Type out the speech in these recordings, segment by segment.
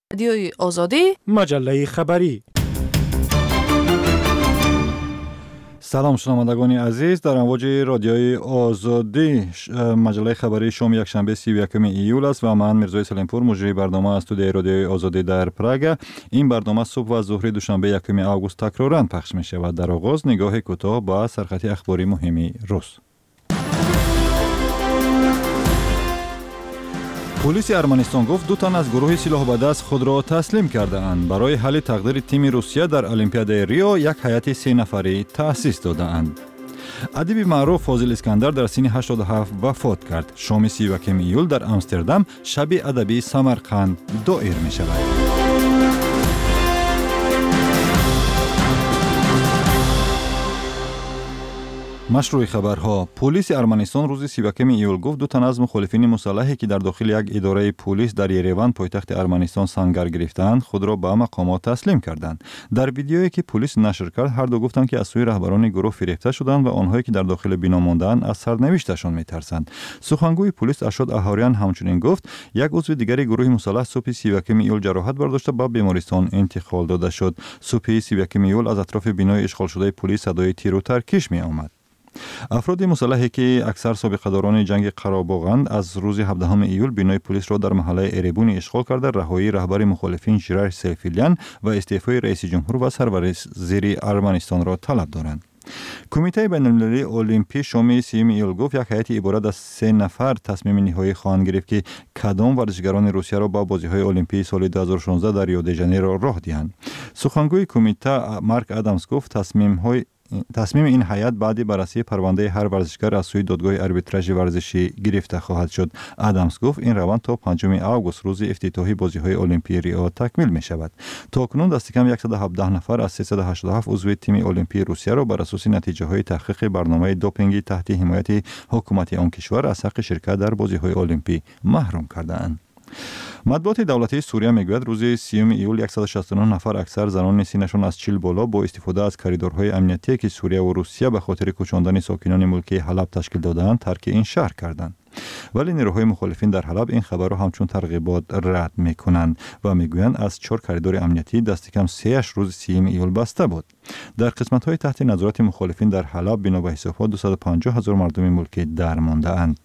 رادیوی آزادی، مجله خبری. سلام شنوندگان عزیز، در امواج رادیوی آزادی مجله خبری شام یکشنبه 31 ایول است و من میرزای سلیمپور مجری برنامه از استودیوی رادیوی آزادی در پراگ. این برنامه صبح و ظهر دوشنبه 1 آگوست تکرارا پخش می شود. در آغاز نگاه کوتاه به سرخط اخباری مهمی روز. پلیس ارمنستان گفت 2 تن از گروه سلاح به دست خود را تسلیم کرده اند. برای حل تقدیر تیم روسیه در المپیاد ریو یک هیئت 3 نفری تأسیس داده اند. ادیب معروف فاضل اسکندر در سن 87 وفات کرد. شام 31 ایول در آمستردام شب ادبی سمرقند دایر می شود. مشروع خبرها. پلیس ارمنستان روز 31 ایول گفت 2 تن از مخالفین مسلحی که در داخل یک اداره پلیس در یریوان پایتخت ارمنستان سنگر گرفتند خود را به مقامات تسلیم کردند. در ویدیویی که پلیس نشر کرد هر دو گفتند که از سوی رهبران گروه فریفته شدند و آنهایی که در داخل بنا ماندند از سرنوشتشان میترسند. سخنگوی پلیس ارشاد اهاریان همچنین گفت یک عضو دیگری گروه مسلح صبح 31 ایول جراحت برداشته به بیمارستان انتقال داده شد. صبح 31 ایول از اطراف بنای اشغال شده پلیس صدای تیر و ترکش می آمد. افراد مسلحی که اکثر سابقه داران جنگ قره‌باغند از روز 17 ایول بنای پلیس را در محله اریبون اشغال کرده رهایی رهبر مخالفین ژیرار سیفیلیان و استعفای رئیس جمهور و سروزیر ارمنستان را طلب دارند. کمیته بین‌المللی المپی شام 30 ایول گفت یک هیئت عبارت از 3 نفر تصمیم نهایی خواهند گرفت که کدام ورزشکاران روسیه را با بازی‌های المپی سال 2016 در ریو دی ژانیرو راه دهند. سخنگوی کمیته مارک آدامز گفت تصمیم این هیئت بعد بررسی پرونده هر ورزشکار از سوی دادگاه آربیتراژ ورزشی گرفته خواهد شد. آدامز گفت این روند تا 5 آگوست روز افتتاحی بازی‌های المپی ریو تکمیل می شود. تاکنون دست کم 117 نفر از 387 عضو تیم المپی روسیه را بر اساس نتیجه‌های تحقیق برنامه دوپینگی تحت حمایت حکومت آن کشور از حق شرکت در بازی‌های المپی محروم کرده‌اند. مطبوعات دولتی سوریه میگوید روز 30 ایول 169 نفر اکثر زنان سنشان از 40 بالا با استفاده از کریدورهای امنیتی که سوریه و روسیه به خاطر کوچاندن ساکنان ملکی حلب تشکیل دادند ترک این شهر کردند. ولی نیروهای مخالفین در حلب این خبر را همچون ترغیبات رد میکنند و میگویند از 4 کریدور امنیتی دست کم 3 روز 30 ایول بسته بود. در قسمت‌های تحت نظارت مخالفین در حلب بنا به حسابات 250,000 مردم ملکی درمانده اند.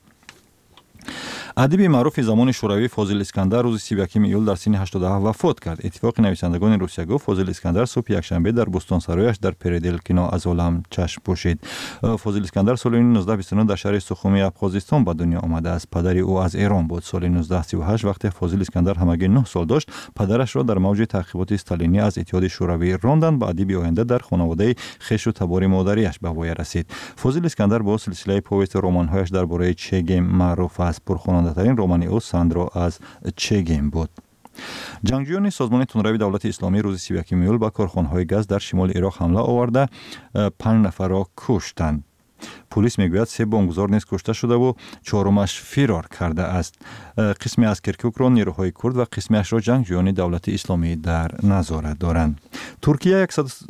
ادیب معروف زمان شوروی فاضل اسکندر روز 31 ایول در سن 87 وفات کرد. اتفاق نویسندگان روسیه گفت فاضل اسکندر صبح یکشنبه در بستانسرایش در پردلکینا از عالم چشم پوشید. فاضل اسکندر سال 1929 در شهر سخومی ابخازستان به دنیا آمده است. پدر او از ایران بود. سال 1938 وقتی فاضل اسکندر همگی 9 سال داشت پدرش را در موج تعقیبات استالینی از اتحاد شوروی راندند. به ادیب آینده در خانواده خویش و تبار مادریش به وای رسید. فاضل اسکندر با سلسله پویست رمان‌هایش درباره چه گیم معروف است. پرخواننده‌ترین رمان او ساندرو از چه گیم بود. جنگجویان سازمان تندروی دولت اسلامی روز 31 ایول به کارخانه‌های گاز در شمال عراق حمله آورده 5 نفر را کشتند. پلیس میگوید 3 بمبگذار نیز کشته شده و 4مش فرار کرده است. قسمی از کرکوک را نیروهای کرد و قسمیش را جنگجویان دولت اسلامی در نظارت دارند. ترکیه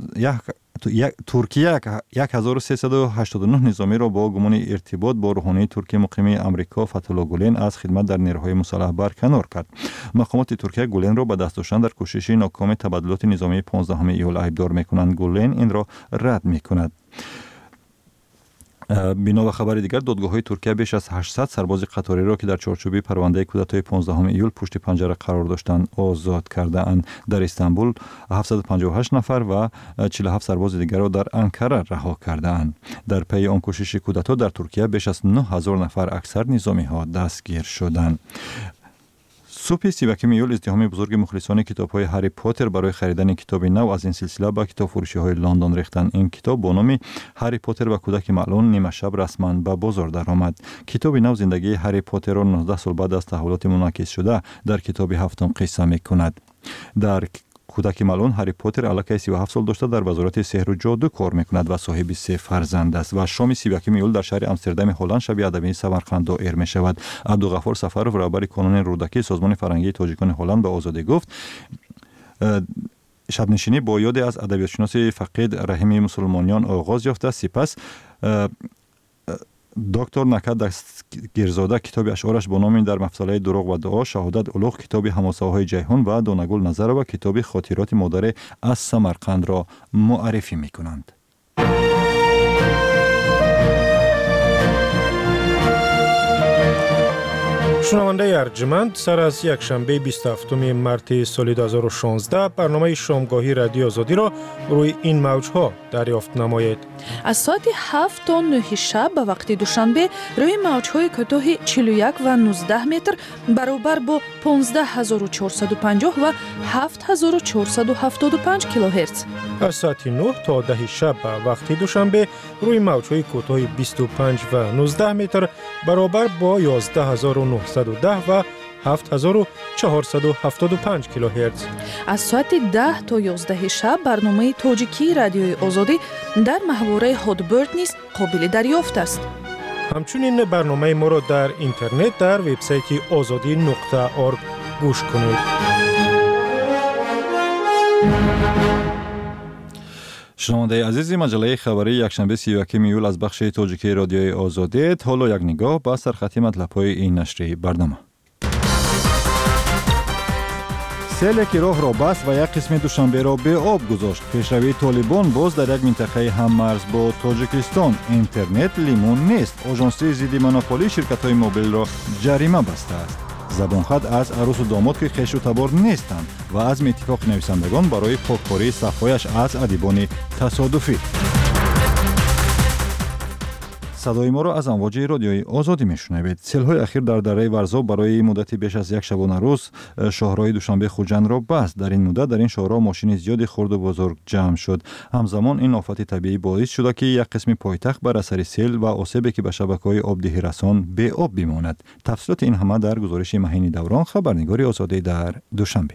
1389 نظامی را با گمان ارتباط با روحانی ترکی مقیم امریکا فتح‌الله گولن از خدمت در نیروهای مسلح برکنار کرد. مقامات ترکیه گولن را به دست داشتن در کوشش ناکام تبادلات نظامی 15 ایول عیبدار می‌کنند. گولن این را رد می‌کند. بنا به خبر دیگر دادگاه‌های ترکیه بیش از 800 سرباز قطاری را که در چارچوب پرونده کودتای 15 ایول پشت پنجره قرار داشتند آزاد کرده اند. در استانبول 758 نفر و 47 سرباز دیگر را در انکره رها کرده اند. در پی آن کوشش کودتا در ترکیه بیش از 9000 نفر اکثر نظامی‌ها دستگیر شدند. صبح 31 ایول ازدحام بزرگ مخلصان کتاب‌های هری پاتر برای خریدن کتاب نو از این سلسله به کتابفروشی‌های لندن ریختند. این کتاب با نام هری پاتر و کودک ملعون نیمه شب رسما به بازار درآمد. کتاب نو زندگی هری پاتر را 19 سال بعد از تحولات منعکس شده در کتاب 7 قصه می‌کند. در کودک ملعون هری پاتر علاقه 37 سال داشته در وزارت سحر و جادو کار میکند و صاحب 3 فرزند است و شام 31 ایول در شهر آمستردام هلند شب ادبی سمرقند دایر می شود. عبدالغفار سفرов رهبر کانون رودکی سازمان فرهنگی تاجیکان هلند به آزادی گفت شبنشینی با یاد از ادبیاتشناس فقید رحیمی مسلمانیان آغاز یافته. سپس دکتر نکد دستگیرزاده کتاب اشعارش با نام در مفصله دروغ و دعا، شهادت الوغ کتاب هماساهای جیهون و دونگل نظر و کتاب خاطرات مادر از سمرقند را معرفی میکنند. شنونده ارجمند، سر از یک شنبه 27 مارس سال 2016 برنامه شامگاهی رادیو آزادی را روی این موجها دریافت نمایید. از ساعت 7 تا 9 شب به وقت دوشنبه روی موجهای کوتاه 41 و 19 متر برابر با 15450 و 7475 کیلوهرتز. از ساعت 9 تا 10 شب به وقت دوشنبه روی موجهای کوتاه 25 و 19 متر برابر با 11910 و 7475 کیلوهرتز. از ساعت 10 تا 11 شب برنامه تاجیکی رادیوی آزادی در محوره هادبرد نیز قابل دریافت است. همچنین برنامه ما را در اینترنت در وبسایت azadi.org گوش کنید. شنونده عزیز، مجله خبری یکشنبه 31 ایول از بخش تاجیکی رادیوی آزادی. حالا یک نگاه به سرخط مطلب‌های این نشریه برنامه. سیل که راه را بست و یک قسم دوشنبه را به آب گذاشت. پیشروی طالبان باز در یک منطقه هممرز با تاجیکستان. اینترنت لیمون نیست. آژانسی ضد مونوپولی شرکت‌های موبایل را جریمه بسته است. زبانخط از عروس و داماد که خویش و تبار نیستند و از اتفاق نویسندگان برای پاککاری صفحه‌اش از ادیبان تصادفی. صدای ما را از امواج رادیوی آزادی میشنوید. سیل‌های اخیر در دره ورزا برای مدتی بیش از یک شبانه روز شاهراه دوشنبه خوجند را بست. در این مدت در این شاهراه ماشین زیادی خرد و بزرگ جمع شد. همزمان این آفت طبیعی باعث شده که یک قسم پایتخت بر اثر سیل و آسیبی که به شبکه‌های آبدهی رسان به آب بماند. تفصیلات این همه در گزارش مهین دوران، خبرنگاری آزادی در دوشنبه.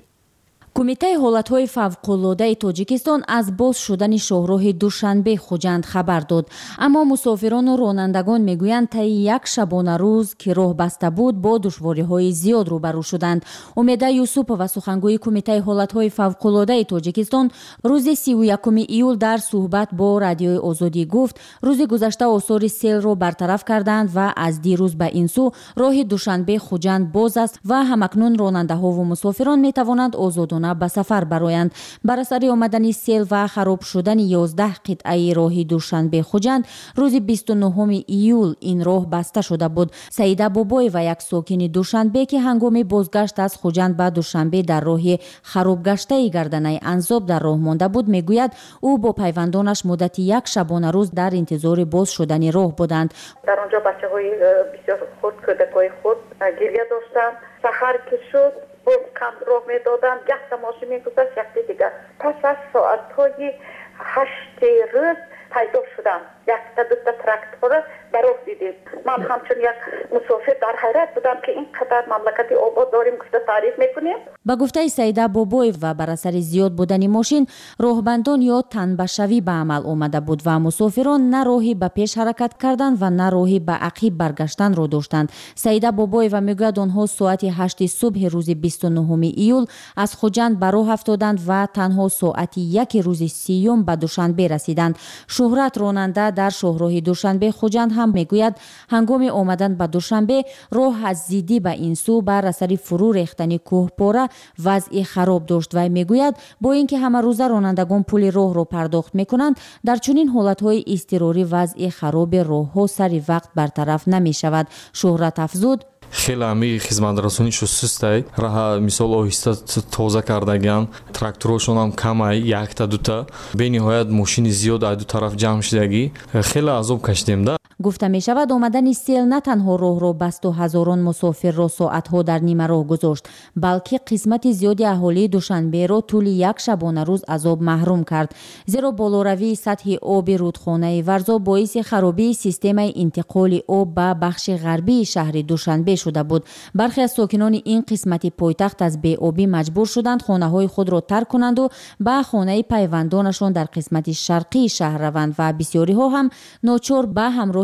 کمیته حالتهای فوق‌العاده تاجیکستان از باز شدن شاهراه دوشنبه خوجند خبر داد، اما مسافران و رانندگان میگویند طی یک شبانه روز که راه بسته بود با دشواری‌های زیاد روبرو شدند. امیده یوسوپова سخنگوی کمیته حالتهای فوق‌العاده تاجیکستان روز 31 ایول در صحبت با رادیوی آزادی گفت روز گذشته آثار سیل را برطرف کردند و از دیروز به این سو راه دوشنبه خوجند باز است و همکنون راننده‌ها و مسافران میتوانند آزادانه به سفر برآیند. بر اثر آمدن سیل و خراب شدن 11 قطعه راه دوشنبه خوجند روز 29 ایول این راه بسته شده بود. سعیده بابایوا یک ساکن دوشنبه که هنگام بازگشت از خوجند به دوشنبه در راه خراب گشته گردنه انزاب در راه مانده بود میگوید او با پیوندانش مدت یک شبانه روز در انتظار باز شدن راه بودند. در اونجا بچه‌های بسیار خود کودکای خود گریه داشتند. سحر که شد باز کم راه میدادن، یک تا ماشین میگذشت یک دیگر. پس از ساعت‌های 8 روز پیدا شدم. یک تا دو تا تراکتور براه دیدیم. من همچون یک مسافر در حیرت بودم که این قدر مملکت آباد داریم گفته تعریف میکنیم. با گفته سعیده بابایوا بر اثر زیاد بودن ماشین راهبندان یا تنبشوی به عمل آمده بود و مسافران نه راهی به پیش حرکت کردند و نه راهی به عقب برگشتن را داشتند. سعیده بابایوا میگوید آنها ساعت 8 صبح روز 29 ایول از خوجند به راه افتادند و تنها ساعت 1 روز سیوم به دوشنبه رسیدند. شهرت راننده در شاهراه دوشنبه خوجند هم میگوید هنگام آمدن به دوشنبه راه از زیدی به این سو بر اثر فرو ریختن کوهپاره وضع خراب داشت و میگوید با اینکه همه روزه رانندگان پول راه را پرداخت میکنند در چنین حالتهای اضطراری وضع خراب راهها سری وقت برطرف نمیشود. شهرت افزود خیلی همی خدمترسونیشو سسته راه مثال آهسته تازه کردگان تراکتورشون هم کمه یک تا دو تا به نهایت ماشین زیاد از دو طرف جمع شدگی خیلی عذاب کشیدیم ده. گفته می شود آمدن سیل نه تنها راه را بست و هزاران مسافر را ساعتها در نیمه راه گذاشت بلکه قسمت زیادی اهالی دوشنبه را طول یک شبانه روز از آب محروم کرد، زیرا بالاروی سطح آب رودخانه ورزا باعث خرابی سیستم انتقال آب به بخش غربی شهر دوشنبه شده بود. برخی از ساکنان این قسمت پایتخت از بی‌آبی مجبور شدند خانه‌های خود را ترک کنند و به خانه پیوندانشان در قسمت شرقی شهر روند و بسیاری ها هم ناچار به همراه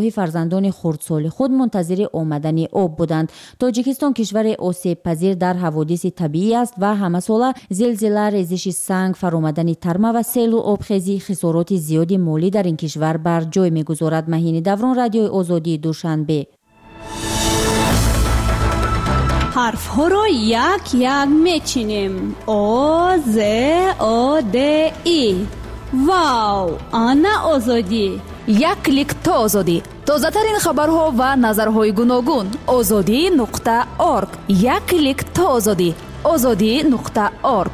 گروهی فرزندان خردسال خود منتظر آمدن آب بودند. تاجیکستان کشور آسیب پذیر در حوادث طبیعی است و همه‌ساله زلزله، ریزش سنگ، فرآمدن ترمه و سیل و آبخیزی خسارات زیادی مالی در این کشور بر جای می‌گذارد. مهین دوران، رادیوی آزادی، دوشنبه. حرف ها را یک یک میچینیم. آ ز آ د ای. واو، آنا آزادی. یک کلیک تا آزادی. تازه ترین خبرها و نظرهای گوناگون. azadi.org. یک کلیک تا آزادی. azadi.org.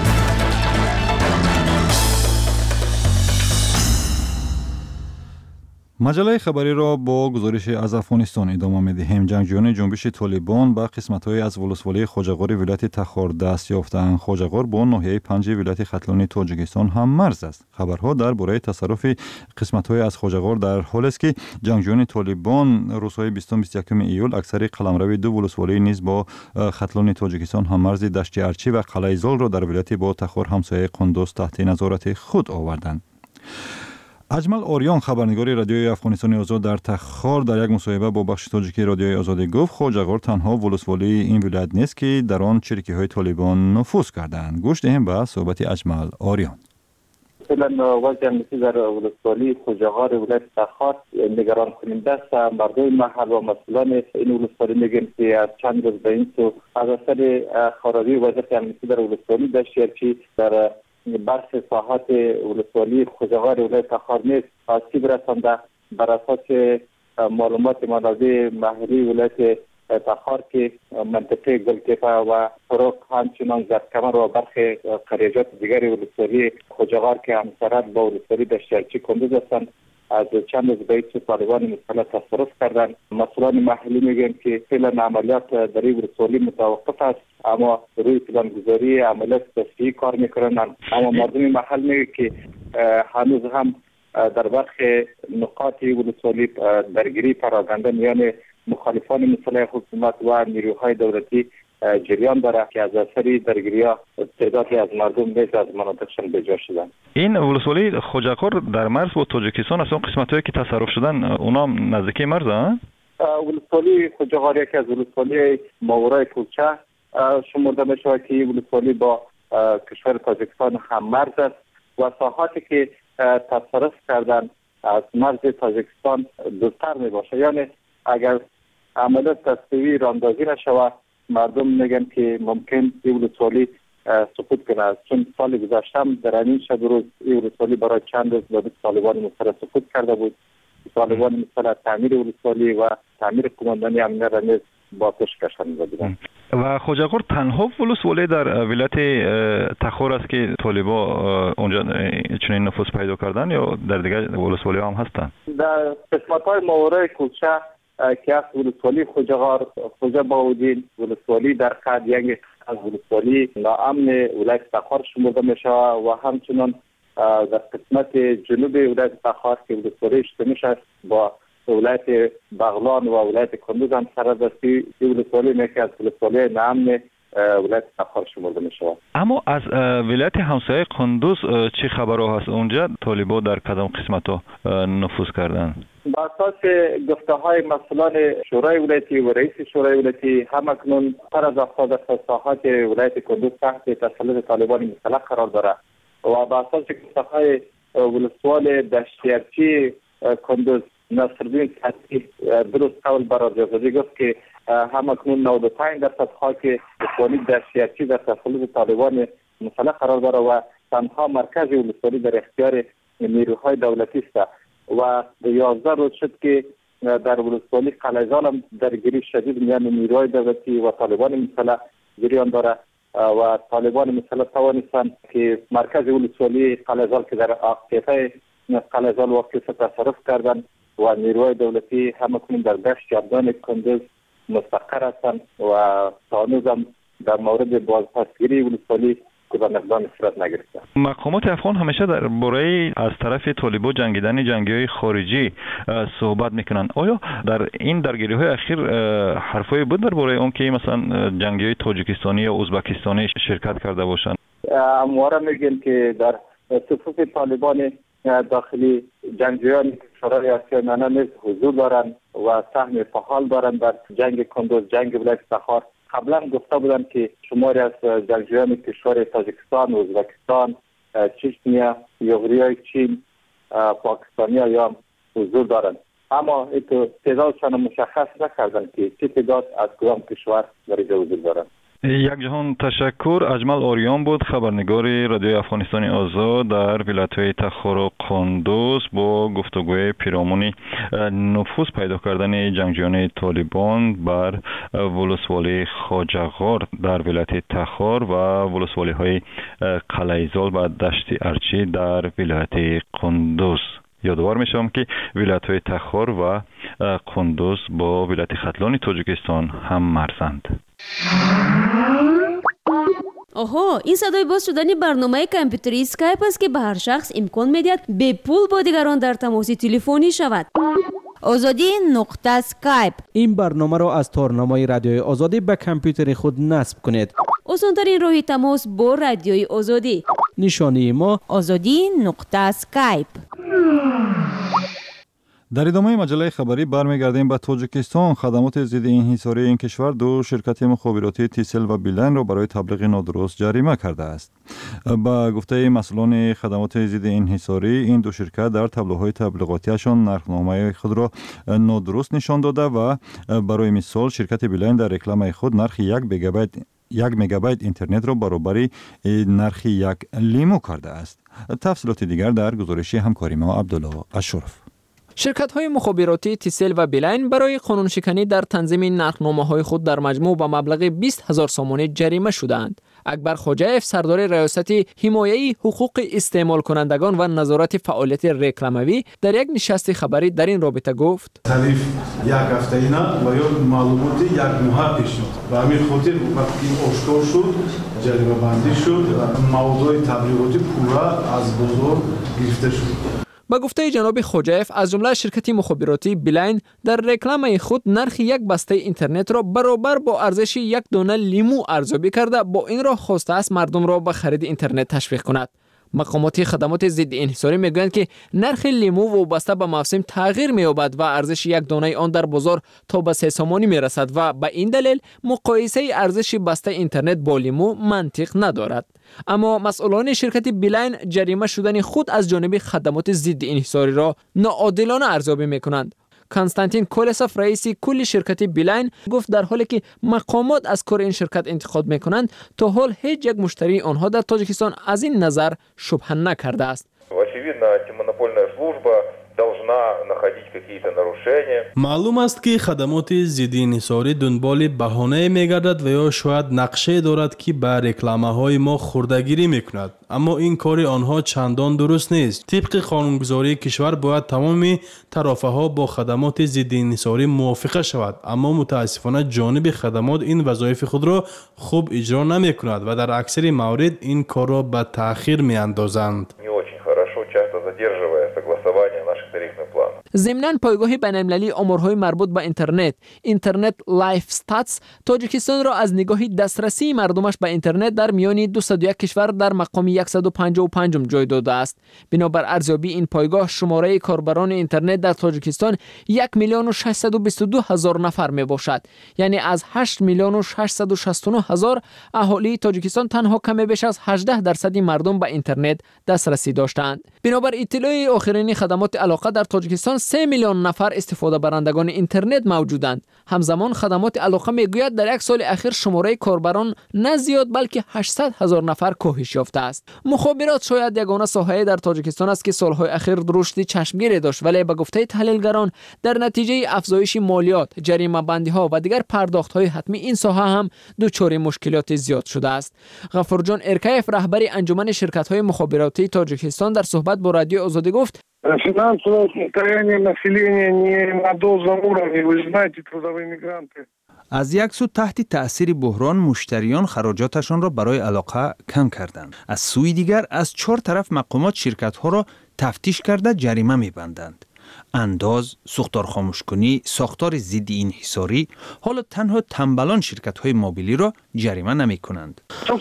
مجله خبری را با گزارش از افغانستان ادامه می‌دهیم. جنگجویان جنبش طالبان به قسمت‌های از ولسوالی خوجاغار ولایت تخار دست یافتند. خوجاغار با ناحیه 5 ولایت ختلانی تاجیکستان هم مرز است. خبرها درباره تصرف قسمت‌های از خوجاغار در حالی است که جنگجویان طالبان روزهای 20-21 ایول اکثر قلمرو دو ولسوالی نیز با ختلانی تاجیکستان هم مرز دشت ارچی و قلعه زال را در ولایت با تخار همسایه قندوز تحت نظارت خود آوردند. اجمل آریان، خبرنگار رادیوی افغانستان آزاد در تخار، در یک مصاحبه با بخش تاجیکی رادیوی آزادی گفت خوجاغار تنها ولسوالی این ولایت نیست که در آن چریکی‌های طالبان نفوذ کردند. گوش دهیم به صحبت اجمل آریان. مثلا وضع امنیتی در ولسوالی خوجاغار ولایت تخار نگران کننده است. مردم محل و مسئولان این ولسوالی میگن که از چند روز به این سو از اثر خرابی وضعیت امنیتی در ولسوالی دشت ارچی در برخی ساحات ولسوالی خوجاغار ولایت تخار نیز آسیب رسانده. بر اساس معلومات منابع محلی ولایت تخار که منطقه گلتپه و فروغ همچنان زرکمر و برخی قریجات دیگر ولسوالی خوجاغار که همسرد با ولسوالی دشتیارچی کندوز هستند از چند روز به طالبان مسلح تصرف کردند. مسئولان محلی میگن که فعلا عملیات در این ولسوالی متوقف است، اما روی پلانگذاری عملیات تصفیه‌ای کار میکنند. اما مردم محل میگن که هنوز هم در برخی نقاط ولسوالی درگیری پراکنده میان مخالفان مسلح حکومت و نیروهای دولتی جریان دارد که از اثر درگیری‌ها تعدادی از مردم نیز از مناطقشان به جا شدند. این ولسوالی خوجاغار در مرز با تاجیکستان است. اون قسمت‌هایی که تصرف شدن اونا نزدیکی مرز هستند. ولسوالی خوجاغار یکی از ولسوالی ماورای کوچه شمرده می‌شود که ولسوالی با کشور تاجیکستان هم مرز است و ساحاتی که تصرف کردن از مرز تاجیکستان دورتر میباشه. یعنی اگر عملیات تصفیه‌ای راندازی نشود مردم میگن که ممکن این ولسوالی سقوط کنه، چون سال گذشته در این شب روز این ولسوالی برای چند روز به طالبان مسلح سقوط کرده بود. طالبان مسلح تعمیر ولسوالی و تعمیر قماندانی امنیت را نیز با آتش کشانده بودند. و خوجاغار تنها ولسوالی در ولایت تخار است که طالبان اونجا چنین نفوذ پیدا کردن یا در دیگر ولسوالی هم هستند؟ در قسمت‌های ماورای کوچه که از ولسوالی خوجاغار، خوجا باودین، ولسوالی در قد یک از ولسوالی ناامن ولایت تخار شمرده میشه و همچنان در قسمت جنوب ولایت تخار که ولسوالی اشتمیش است با ولایت بغلان و ولایت کندوز هم سردستی ولسوالی میشه از ولسوالی ناامن ولایت تخار شمرده میشه. اما از ولایت همسایه کندوز چه خبرها هست؟ اونجا طالبان در کدام قسمت‌ها نفوذ کردن؟ با اساس گفته‌های مسئولان شورای ولایتی و رئیس شورای ولایتی همکنون پر از 70% ساحات ولایت کندوز تحت تسلط طالبان مسلح قرار دارد و با اساس گفته‌های ولسوال دشتیارچی کندوز نصرالدین سطحی درست قول برای آزادی گفت که همکنون 95% خاک ولسوالی دشتیارچی در تسلط طالبان مسلح قرار دارد و تنها مرکز ولسوالی در اختیار نیروهای دولتی است و 11 روز شد که در ولسوالی قلعه زال هم درگیری شدید میان نیروهای دولتی و طالبان مسلح جریان دارد و طالبان مسلح توانستند که مرکز ولسوالی قلعه زال که در عاقبه قلعه زال واقع تصرف کردند و نیروهای دولتی همکنون در دشت یابدان کندوز مستقر هستند و هنوز هم در مورد بازپسگیری ولسوالی که به مقدار صورت نگرفته. مقامات افغان همیشه درباره از طرف طالبان جنگیدن جنگی‌های خارجی صحبت میکنن. آیا در این درگیری‌های اخیر حرفایی بود درباره اون که مثلا جنگی‌های تاجیکستانی یا ازبکستانی شرکت کرده باشند؟ همواره میگن که در صفوف طالبان داخلی جنگجویان کشورهای آسیا میانه نیز حضور دارند و سهم فعال دارند در جنگ کندوز، جنگ ولایت سخار. قبلا گفته بودند که شماری از جنگجویان کشور تاجیکستان، ازبکستان، چچنیا، یوغوریای چین، پاکستانی یا حضور دارند، اما تعدادشان مشخص نکردند که چه تعداد از کدام کشور در اینجا حضور دارند. یک جهان تشکر. اجمل آریان بود، خبرنگار رادیوی افغانستان آزاد در ولایت‌های تخار و قندوز با گفتگوی پیرامون نفوذ پیدا کردن جنگجویان طالبان بر ولسوالی خواجه‌غار در ولایت تخار و ولسوالی‌های قلعه‌زال و دشت ارچی در ولایت قندوز. یادآور میشم که ولایت‌های تخار و قندوز با ولایت ختلان تاجیکستان هم مرزند. آها، این صدای باز شدن برنامه کامپیوتری اسکایپ است که به هر شخص امکان میدهد به پول با دیگران در تماس تلفنی شود. آزادی نقطه اسکایپ. این برنامه را از تارنمای رادیوی آزادی به کامپیوتر خود نصب کنید. آسان‌ترین راه تماس با رادیوی آزادی. نشانی ما آزادی نقطه اسکایپ. در ادامه مجله خبری برمیگردیم به تاجیکستان. خدمات ضد انحصاری این کشور دو شرکت مخابراتی تیسل و بیلین را برای تبلیغ نادرست جریمه کرده است. با گفته مسئولان خدمات ضد انحصاری، این دو شرکت در تابلوهای تبلیغاتیشان نرخنامه خود را نادرست نشان داده و برای مثال شرکت بیلین در رکلام خود نرخ 1 مگابایت اینترنت را برابر نرخ 1 لیمو کرده است. تفصیلات دیگر در گزارش همکاری ما عبدالله اشرف. شرکت‌های مخابراتی تیسل و بیلین برای قانونشکنی در تنظیم نرخنامه‌های خود در مجموع با مبلغ 20,000 سامانه جریمه شدند. اکبر خوجایف، سردار ریاست حمایه حقوق استعمال کنندگان و نظارت فعالیت رکلاموی، در یک نشست خبری در این رابطه گفت: تعریف یک هفته اینا و یا معلومات یک ماه پیش شد و همین خاطر وقتی آشکار شد جریمه بندی شد، موضوع تبلیغاتی پورا از بازار گرفته شد. با گفته جناب خوجایف، از جمله شرکت مخابراتی بیلین در رکلام خود نرخ یک بسته اینترنت را برابر با ارزش یک دانه لیمو ارزیابی کرده، با این راه خواسته است مردم را به خرید اینترنت تشویق کند. مقامات خدمات ضد انحصاری میگویند که نرخ لیمو وابسته به موسم تغییر می‌یابد و ارزش یک دانه آن در بازار تا به 3 سامانی میرسد و به این دلیل مقایسه ارزش بسته اینترنت با لیمو منطق ندارد. اما مسئولان شرکت بیلین جریمه شدن خود از جانب خدمات ضد انحصاری را ناعادلانه ارزیابی می‌کنند. کنستانتین کولساف، رئیس کل شرکت بیلین، گفت در حالی که مقامات از کار این شرکت انتقاد میکنند، تا حال هیچ یک مشتری آنها در تاجیکستان از این نظر شبهه نکرده است. معلوم است که خدمات ضد انحصاری دنبال بهانه میگردد و یا شاید نقشه دارد که به رکلامه‌های ما خوردگیری میکند، اما این کار آنها چندان درست نیست. طبق قانونگذاری کشور باید تمام طرفها با خدمات ضد انحصاری موافقه شود، اما متاسفانه جانب خدمات این وظایف خود را خوب اجرا نمیکند و در اکثر موارد این کار را به تأخیر میاندازند. ضمناً پایگاه بین‌المللی امورهای مربوط به اینترنت لایف استاتس، تاجیکستان را از نگاه دسترسی مردمش به اینترنت در میان 201 کشور در مقام 155 جای داده است. بنابر ارزیابی این پایگاه، شماره کاربران اینترنت در تاجیکستان 1,622,000 نفر می باشد. یعنی از 8,669,000 اهالی تاجیکستان تنها کم بیش از 18% مردم به اینترنت دسترسی داشتند. بنابر اطلاع آخرین خدمات علاقه در تاجیکستان 3 میلیون نفر استفاده برندگان اینترنت موجودند. همزمان خدمات علاقه میگوید در یک سال اخیر شماره کاربران نه زیاد بلکه 800,000 نفر کاهش یافته است. مخابرات شاید یگانه ساحه در تاجیکستان است که سالهای اخیر رشد چشمگیری داشت، ولی به گفته تحلیلگران در نتیجه افزایش مالیات، جریمه بندی ها و دیگر پرداخت های حتمی این ساحه هم دچار مشکلات زیاد شده است. غفورجان ارکایف، رهبر انجمن شرکت های مخابراتی تاجیکستان، در صحبت با رادیو آزادی گفت: Финансовое состояние населения не на должном уровне, вы знаете, трудовые мигранты. از یک سو تحت تأثیر بحران مشتریان خراجاتشان را برای علاقه کم کردند. از سوی دیگر از 4 طرف مقامات شرکت ها را تفتیش کرده جریمه می‌بندند. انداز، سوختار خاموشکنی، ساختار ضد انحصاری، حالا تنها تنبلان شرکت‌های موبیلی را جریمه نمی‌کنند.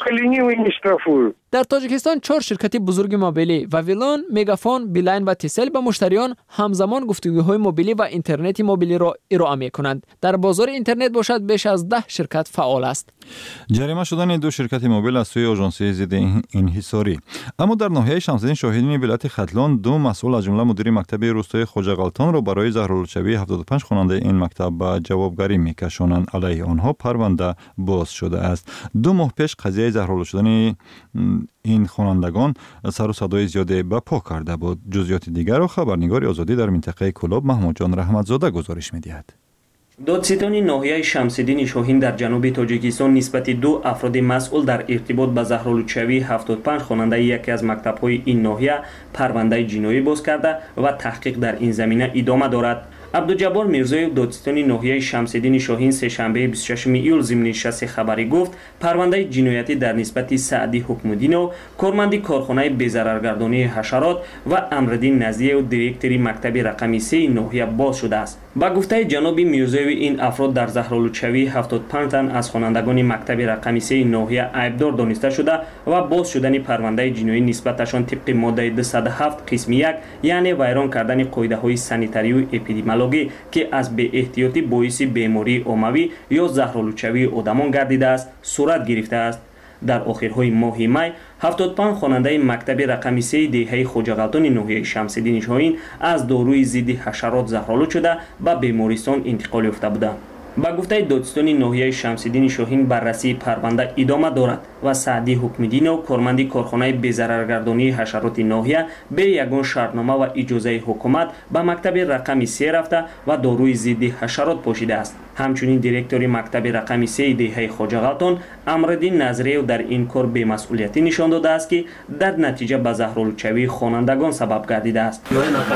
در تاجیکستان 4 شرکت بزرگ موبیلی واویلان، مگافون، بیلاین و تیسل به مشتریان همزمان گفتگوهای موبیلی و اینترنت موبیلی را ارائه می‌کنند. در بازار اینترنت باشد بیش از 10 شرکت فعال است. جریمه شدن 2 شرکت موبیل از سوی آژانسی ضد انحصاری. اما در ناحیه شمس‌الدین شاهدین ولایت ختلان 2 مسئول از جمله مدیر مکتب روستای خواجه‌غلطان را برای زهرآلودشوی 75 خواننده این مکتب به جوابگری می‌کشانند. علیه آنها پرونده باز شده است. 2 ماه پیش قضیه زهرآلود شدن این خوانندگان سر و صدای زیاده به پا کرده بود. جزئیات دیگر را خبرنگار آزادی در منطقه کلاب محمود جان رحمتزاده گزارش می‌دهد. دادستان ناحیه شمس‌الدین شاهین در جنوب تاجیکستان نسبت 2 افراد مسئول در ارتباط به زهرآلودشوی 75 خواننده یکی از مکتب‌های این ناحیه پرونده جنایی باز کرده و تحقیق در این زمینه ادامه دارد. عبدالجبار میرزایف دادستان ناحیه شمس‌الدین شاهین سه‌شنبه 26 ایول ضمن نشست خبری گفت پرونده جنایتی در نسبت سعدی حکم‌الدین و کارمند کارخانه بی‌ضررگردانی حشرات و امرالدین نزیه و دیرکتور مکتب رقم 3 ناحیه باز شده است. با گفته جناب میرزایف این افراد در زهرآلودشوی 75 تن از خوانندگان مکتب رقم 3 ناحیه عیبدار دانسته شده و باز شدن پرونده جنایی نسبتشان طبق ماده 207 قسم 1 یعنی ویران کردن قاعده‌های سانیتاری و اپیدمیولوژی که از بی احتیاطی باعث بیماری عمومی یا زهرآلودشوی آدمان گردیده است صورت گرفته است. در آخرهای ماه می 75 خواننده مکتب رقم 3 دهه خواجه‌غلطان ناحیه شمس‌الدین شاهین از داروی ضد حشرات زهرآلود شده به بیمارستان انتقال یافته بودند. با گفته دادستان ناحیه شمس‌الدین شاهین بررسی پرونده ادامه دارد و سعدی حکم‌الدین و کارمند کارخانه بی‌ضررگردانی حشرات ناحیه به یگان شرطنامه و اجازه حکومت به مکتب رقم 3 رفته و داروی ضد حشرات پاشیده است. همچنین دیرکتور مکتب رقم 3 دهه خواجه‌غلطان امرالدین نظریه در این کار بی‌مسئولیتی نشان داده است که در نتیجه به زهرآلودشوی خوانندگان سبب گردیده است.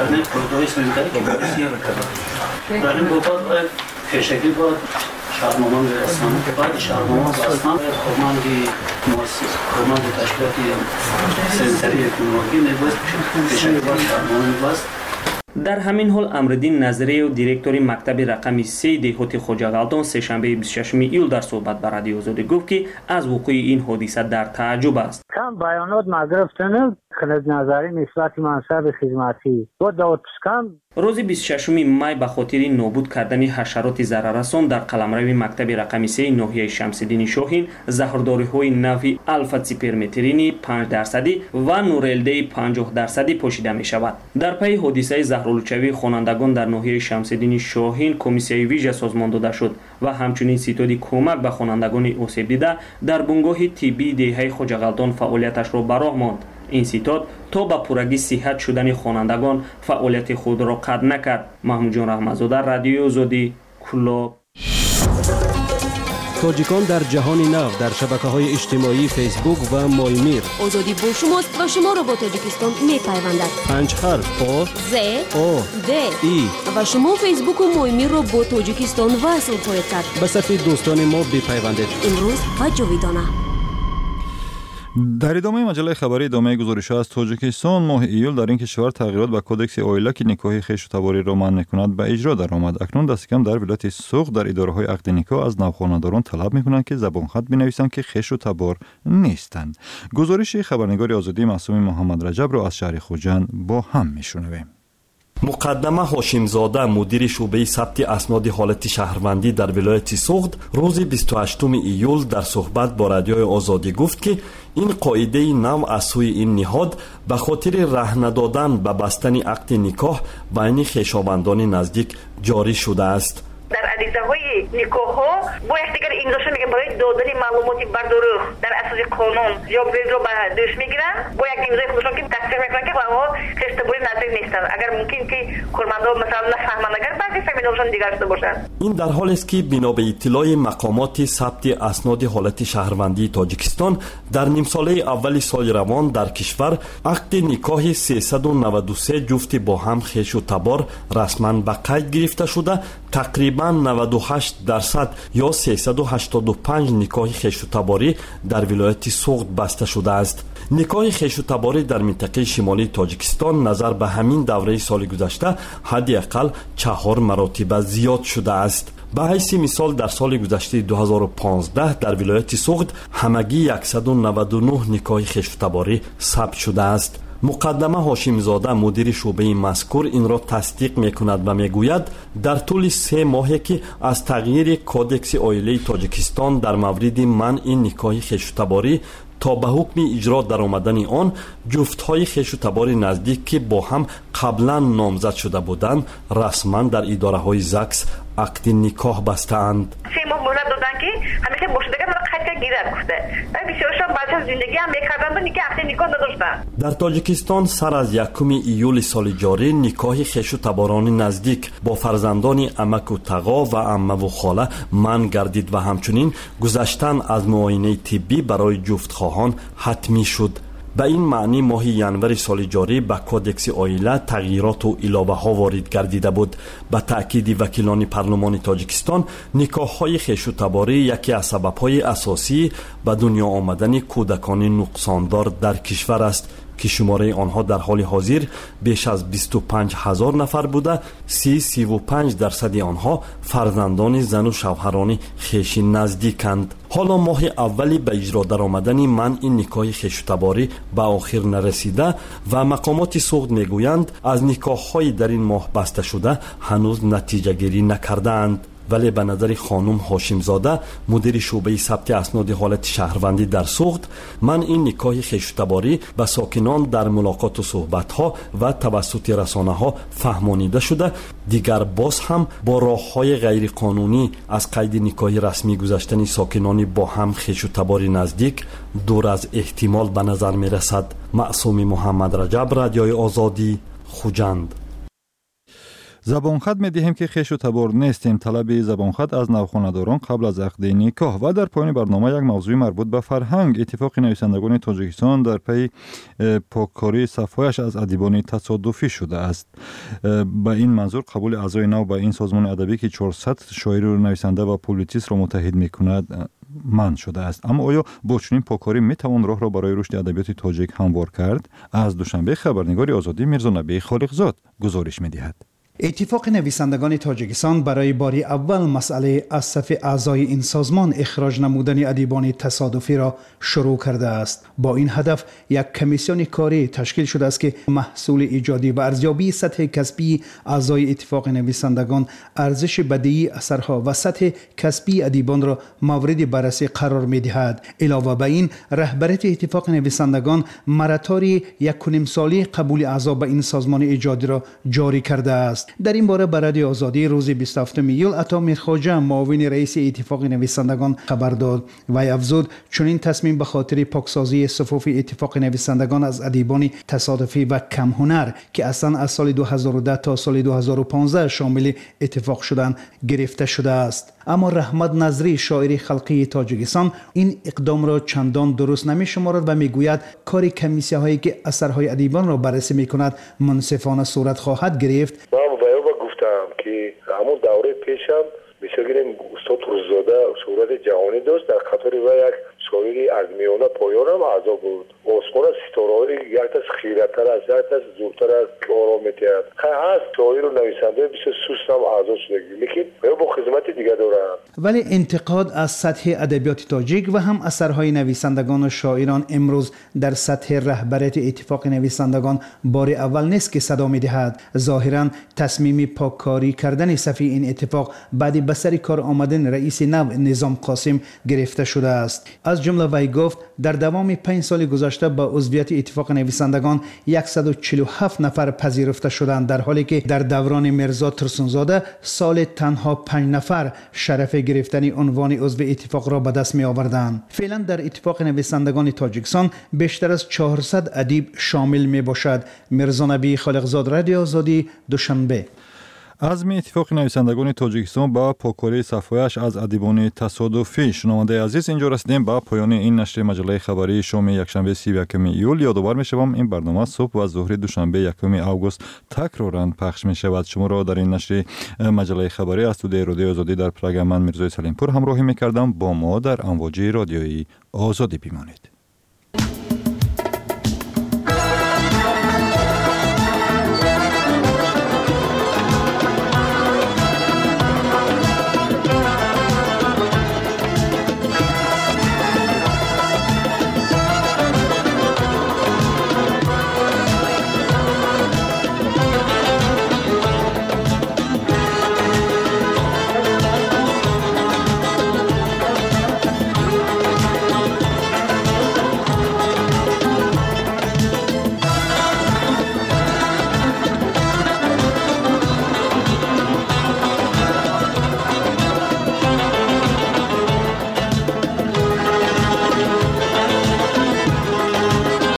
پیشگی بود شهرنامه می‌رسند بعد شهرنامه بستن کارمندی مؤسس کارمند تشکیلات سنتری اکونومیکی می‌باید پیشگی بود شهرنامه می‌بست. در همین حال امرالدین نظریه و دیرکتور مکتب رقم 3 دهات خواجه‌غلطان سه‌شنبه 26 ایول در صحبت با رادیو آزادی گفت که از وقوع این حادثه در تعجب است. کم بیانات گرفتن خلد نظری نسبت منصب خدمتی و داوود پسکم روز 26 می به خاطر نابود کردن حشرات ضرررسان در قلمرو مکتب رقم 3 ناحیه شمس‌الدین شاهین زهرداری‌های نوعی الفا سیپرمترین 5% و نورلده 50% پوشیده می‌شود. در پی حادثه زهرآلودشوی خوانندگان در ناحیه شمس‌الدین شاهین کمیسیون ویژه سازمان داده شد و همچنین ستاد کمک به خوانندگان آسیب دیده در بنگاه طبی دهه خواجه‌غلطان فعالیتش را به راه ماند. این ستاد تا به پورگی صحت شدن خوانندگان فعالیت خود را قطع نکرد. محمود جان رحمتزاده، رادیو آزادی، کلاب. تاجیکان در جهان نو در شبکه‌های اجتماعی فیسبوک و مایمیر. آزادی با شماست و شما را با تاجیکستان می‌پیوندد. 5 حرف آ ز او د ای و شما فیسبوک و مایمیر را با تاجیکستان وصل خواهید کرد. به صفحه دوستان ما بپیوندید. امروز و جاویدانه. در ادامه مجله خبری ادامه گزارش‌ها از تاجیکستان ماه ایول در این کشور تغییرات به کدکس اویلا که نکاح خویش و تباری را منع می‌کند به اجرا درآمد. اکنون دست کم در ولایت سوق در اداره‌های عقد نکاح از نوخانه‌داران طلب می‌کنند که زبان خط بنویسند که خویش و تبار نیستند. گزارش خبرنگار آزادی معصوم محمد رجب را از شهر خوجند با هم می‌شنویم. مقدمه هاشمزاده مدیر شعبه ثبت اسناد حالت شهروندی در ولایت سوغد روز 28 ایول در صحبت با رادیو آزادی گفت که این قاعده نو از سوی این نهاد به خاطر رهن دادن به بستن عقد نکاح بین خویشاوندان نزدیک جاری شده است. در عریضه‌های نکاح‌ها با یکدیگر امضاشون میگن برای دادن معلومات بردارخ در اساس قانون جوابگیری رو به دوش میگیرن با یک امضای خودشون که تصدیق میکنن که آنها خستبوری نزدیک نیستن. اگر ممکن که کارمندا مثلا نفهمن اگر بعضی فهمیده‌شون دیگر شده باشن. این در حالی است که بنا به اطلاع مقامات ثبت اسناد حالت شهروندی تاجیکستان در نیم ساله اول سال روان در کشور عقد نکاح 393 جفت با هم خویش و تبار رسما به قید گرفته شده تقریبا 98% یا 385 نکاح خویش و تباری در ولایت سوغد بسته شده است. никоҳи хешутаборӣ дар минтақаи шимолии тоҷикистон назар ба ҳамин давраи соли гузашта ҳадди ақал 4 маротиба зиёд шудааст. ба ҳайси мисол дар соли гузаштаи 2015 дар вилояти суғд ҳамагӣ 199 никоҳи хешутаборӣ сабт шудааст. муқаддама ҳошимзода мудири шуъбаи мазкур инро тасдиқ мекунад ва мегӯяд дар тӯли 3 моҳе ки аз тағйири кодекси оилаи тоҷикистон дар мавриди манъи никоҳи хешутаборӣ то ба ҳукми иҷро даромадани он, ҷуфтҳои хешутабори наздик ки бо ҳам қаблан номзад шуда буданд расман дар идораҳои ЗАГС акди никоҳ бастаанд. 3 моҳ муҳлат доданд ки ҳамеша бошидаган қайта гирад гуфта. бисёршон баъд аз зиндагӣ ҳам мекарданд ва никоҳ акди никоҳ надоштанд. дар тоҷикистон сар аз 1 июли соли ҷорӣ никоҳи хешутаборони наздик бо фарзандони амаку тағо ва аммаву хола манъ гардид ва ҳамчунин гузаштан аз муоинаи тиббӣ барои ҷуфтхоҳон ҳатмӣ шуд. ба ин маънӣ моҳи январи соли ҷорӣ ба кодекси оила тағйироту иловаҳо ворид гардида буд. ба таъкиди вакилони парлумони тоҷикистон, никоҳҳои хешутаборӣ яке аз сабабҳои асосии ба дунё омадани кӯдакони нуқсондор дар кишвар аст ки шумораи онҳо дар ҳоли ҳозир беш аз 25 000 нафар буда 35% онҳо фарзандони зану шавҳарони хеши наздиканд. ҳоло моҳи аввали ба иҷро даромадани манъи никоҳи хешутаборӣ ба охир нарасида ва мақомоти суғд мегӯянд аз никоҳҳои дар ин моҳ баста шуда ҳанӯз натиҷагирӣ накардаанд. вале ба назари хонум ҳошимзода, мудири шуъбаи сабти асноди ҳолати шаҳрвандӣ дар суғд, манъи никоҳи хешутаборӣ ба сокинон дар мулоқоту суҳбатҳо ва тавассути расонаҳо фаҳмонида шуда, дигар боз ҳам бо роҳҳои ғайриқонунӣ аз қайди никоҳи расмӣ гузаштани сокинони бо ҳам хешутабори наздик дур аз эҳтимол ба назар мерасад. маъсуми муҳаммадраҷаб, радиои озодӣ, хуҷанд. забонхат медиҳем ки хешутабор нестем. талаби забонхат аз навхонадорон қабл аз ақди никоҳ. ва дар поёни барнома як мавзӯи марбут ба фарҳанг. иттифоқи нависандагони тоҷикистон дар пайи поккории сафҳояш аз адибони тасодуфӣ шудааст. ба ин манзур қабули аъзои нав ба ин созмони адабӣ ки 400 шоиру нависанда ва публitsistро муттаҳид мекунад манъ шудааст. аммо оё бо чунин поккорӣ метавон роҳро барои рушди адабиёти тоҷик ҳамвор кард? аз душанбе хабарнигори озодӣ мирзонабии холиқзод гузориш медиҳад. اتفاق نویسندگان تاجیکستان برای باری اول مسئله از صف اعضای این سازمان اخراج نمودن ادیبان تصادفی را شروع کرده است. با این هدف یک کمیسیون کاری تشکیل شده است که محصول ایجادی و ارزیابی سطح کسبی اعضای اتفاق نویسندگان، ارزش بدیعی اثرها و سطح کسبی ادیبان را مورد بررسی قرار می‌دهد. علاوه بر این، رهبریت اتفاق نویسندگان مراتاری 1.5 ساله قبول اعضا به این سازمان ایجادی را جاری کرده است. در این باره به رادیو آزادی روز 27 ایول عطا میرخواجه، معاون رئیس اتفاق نویسندگان خبر داد و افزود چنین تصمیم به خاطر پاکسازی صفوف اتفاق نویسندگان از ادیبان تصادفی و کم هنر که اصلا از سال 2010 تا سال 2015 شامل اتفاق شدن گرفته شده است. اما رحمت نظری، شاعر خلقی تاجیکستان، این اقدام را چندان درست نمی‌شمارد و میگوید کار کمیسیه هایی که اثرهای ادیبان را بررسی می‌کند منصفانه صورت خواهد گرفت. که همون دوره پیشم بسیاریم استاد روززاده صورت جهانی داشت، در خطر و یک شاعری از میانه پایان هم اعضا بود. عثمان ستاره‌ای یک از خیرتر از یک از زودتر از آرام می‌تید. هست شاعر و نویسنده بسیار سوست هم اعضا شده، لیکن با خدمت دیگه دارن. ولی انتقاد از سطح ادبیات تاجیک و هم اثرهای نویسندگان و شاعران امروز در سطح رهبریت اتفاق نویسندگان بار اول نیست که صدا می‌دهد. ظاهراً تصمیم پاککاری کردن صف این اتفاق بعد به سر کار آمدن رئیس نو نظام قاسم گرفته شده است. از جمله وی گفت در دوام 5 سال گذشته با عضویت اتفاق نویسندگان 147 نفر پذیرفته شدند، در حالی که در دوران مرزا ترسونزاده سال تنها 5 نفر شرف گرفتن عنوان عضو اتفاق را به دست می آوردند. فعلا در اتفاق نویسندگان تاجیکستان بیشتر از 400 ادیب شامل می باشد. مرزانبی خالقزاد، رادیو آزادی، دوشنبه. عزم اتفاق نویسندگان تاجیکستان با پاککاری صفحه‌اش از ادیبان تصادفی. شنونده عزیز، اینجا رسیدیم به پایان این نشر مجله خبری شام یکشنبه 31 ایول. یادآور می‌شوم این برنامه صبح و ظهر دوشنبه 1 آگوست تکرارا پخش می‌شود. شما را در این نشر مجله خبری از استودیوی رادیو آزادی در پراگ من میرزای سلیمپور همراهی می‌کردم. با ما در امواج رادیویی آزادی بمانید.